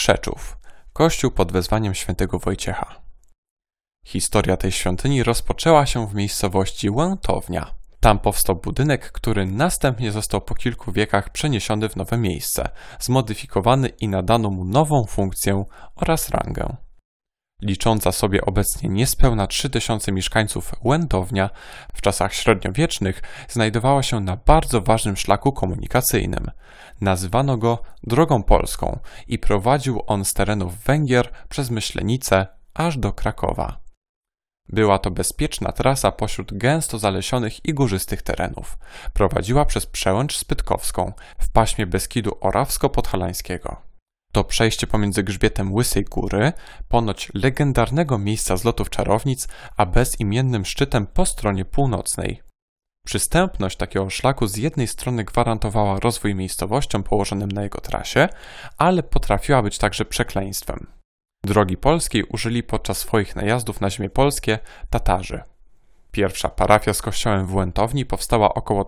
Krzeczów, kościół pod wezwaniem świętego Wojciecha. Historia tej świątyni rozpoczęła się w miejscowości Łętownia. Tam powstał budynek, który następnie został po kilku wiekach przeniesiony w nowe miejsce, zmodyfikowany i nadano mu nową funkcję oraz rangę. Licząca sobie obecnie niespełna 3000 mieszkańców Łętownia w czasach średniowiecznych znajdowała się na bardzo ważnym szlaku komunikacyjnym. Nazywano go Drogą Polską i prowadził on z terenów Węgier przez Myślenicę aż do Krakowa. Była to bezpieczna trasa pośród gęsto zalesionych i górzystych terenów. Prowadziła przez Przełęcz Spytkowską w paśmie Beskidu Orawsko-Podhalańskiego. To przejście pomiędzy grzbietem Łysej Góry, ponoć legendarnego miejsca zlotów czarownic, a bezimiennym szczytem po stronie północnej. Przystępność takiego szlaku z jednej strony gwarantowała rozwój miejscowościom położonym na jego trasie, ale potrafiła być także przekleństwem. Drogi polskiej użyli podczas swoich najazdów na ziemię polskie Tatarzy. Pierwsza parafia z kościołem w Łętowni powstała około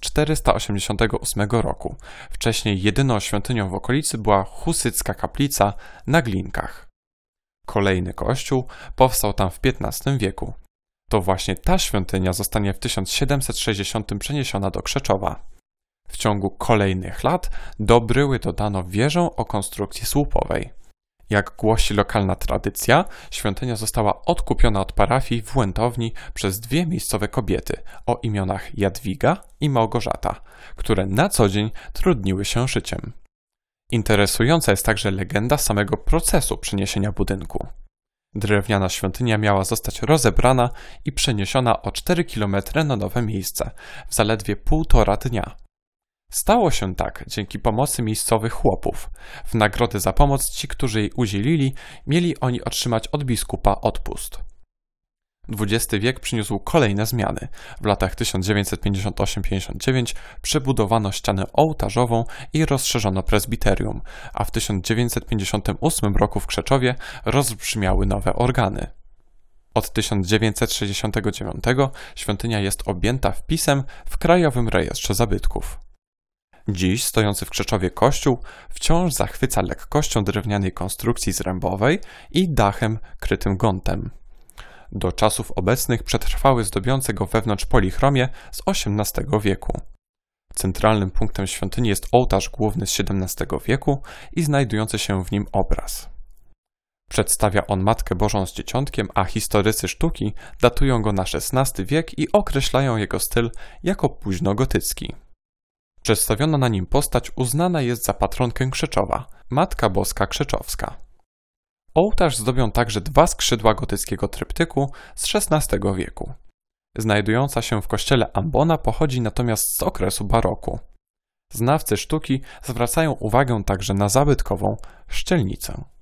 1488 roku. Wcześniej jedyną świątynią w okolicy była husycka kaplica na Glinkach. Kolejny kościół powstał tam w XV wieku. To właśnie ta świątynia zostanie w 1760 przeniesiona do Krzeczowa. W ciągu kolejnych lat do bryły dodano wieżę o konstrukcji słupowej. Jak głosi lokalna tradycja, świątynia została odkupiona od parafii w Łętowni przez dwie miejscowe kobiety o imionach Jadwiga i Małgorzata, które na co dzień trudniły się szyciem. Interesująca jest także legenda samego procesu przeniesienia budynku. Drewniana świątynia miała zostać rozebrana i przeniesiona o 4 km na nowe miejsce w zaledwie 1,5 dnia. Stało się tak dzięki pomocy miejscowych chłopów. W nagrodę za pomoc ci, którzy jej udzielili, mieli oni otrzymać od biskupa odpust. XX wiek przyniósł kolejne zmiany. W latach 1958-59 przebudowano ścianę ołtarzową i rozszerzono prezbiterium, a w 1958 roku w Krzeczowie rozbrzmiały nowe organy. Od 1969 świątynia jest objęta wpisem w Krajowym Rejestrze Zabytków. Dziś stojący w Krzeczowie kościół wciąż zachwyca lekkością drewnianej konstrukcji zrębowej i dachem krytym gątem. Do czasów obecnych przetrwały zdobiące go wewnątrz polichromię z XVIII wieku. Centralnym punktem świątyni jest ołtarz główny z XVII wieku i znajdujący się w nim obraz. Przedstawia on Matkę Bożą z Dzieciątkiem, a historycy sztuki datują go na XVI wiek i określają jego styl jako późnogotycki. Przedstawiono na nim postać uznana jest za patronkę Krzeczowa, Matka Boska Krzeczowska. Ołtarz zdobią także 2 skrzydła gotyckiego tryptyku z XVI wieku. Znajdująca się w kościele ambona pochodzi natomiast z okresu baroku. Znawcy sztuki zwracają uwagę także na zabytkową szczelnicę.